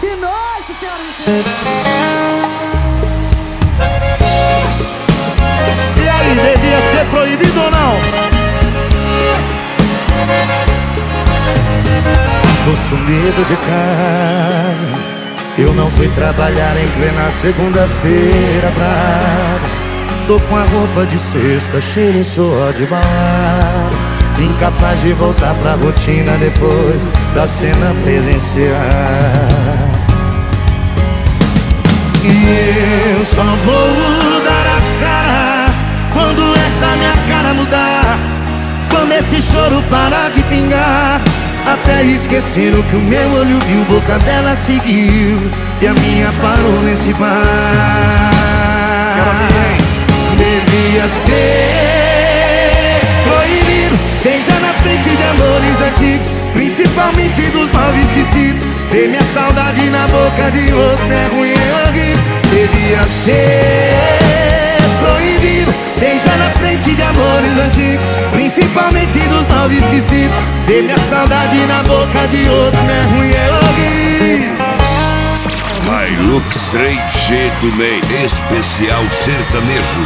Que noite, senhoras e senhores. E aí, devia ser proibido ou não? Tô sumido de casa, eu não fui trabalhar em plena segunda-feira brava. Tô com a roupa de sexta, cheiro e suor de balada, incapaz de voltar pra rotina depois da cena presencial. E eu só vou dar as caras quando essa minha cara mudar, quando esse choro parar de pingar. Até esqueceram que o meu olho viu, boca dela seguiu e a minha parou nesse bar. Devia ser proibido beijar na frente de amores antigos, principalmente dos maus esquecidos. Ter minha saudade na boca de outro é ruim, é horrível. Devia ser proibido beijar na frente de amores antigos, principalmente dos maus esquecidos. Ter minha saudade na boca de outro é ruim, é horrível. Hilux 3G do MEI, especial sertanejo.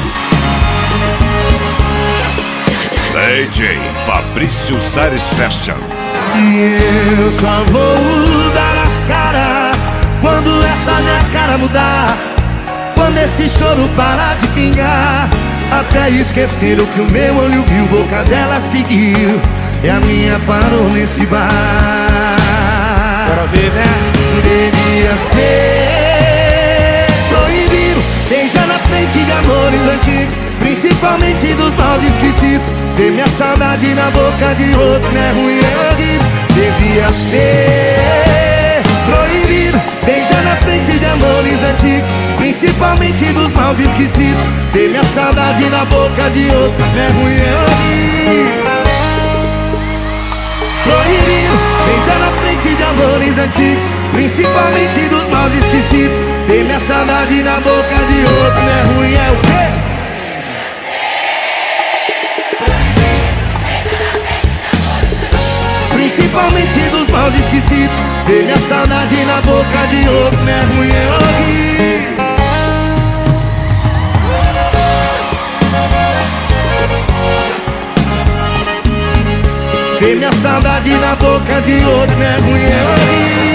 DJ Fabrício Sares Fashion. E eu só vou dar as caras quando essa minha cara mudar, quando esse choro parar de pingar. Até esqueceram que o meu olho viu, boca dela seguiu e a minha parou nesse bar. Quero ver, né? Devia ser proibido beijar na frente de amores antigos, principalmente dos maus esquecidos. Ter minha saudade na boca de outro é ruim, é horrível. Devia ser proibido beijar na frente de amores antigos, principalmente dos maus esquecidos. Ter minha saudade na boca de outro é ruim, é horrível. Proibido beijar na frente de amores antigos, principalmente dos maus esquecidos. Ter minha saudade na boca de outro é ruim, é o quê? Principalmente dos maus esquecidos. Ter minha saudade na boca de outro é ruim, é horrível. Ter minha saudade na boca de outro é ruim, é horrível.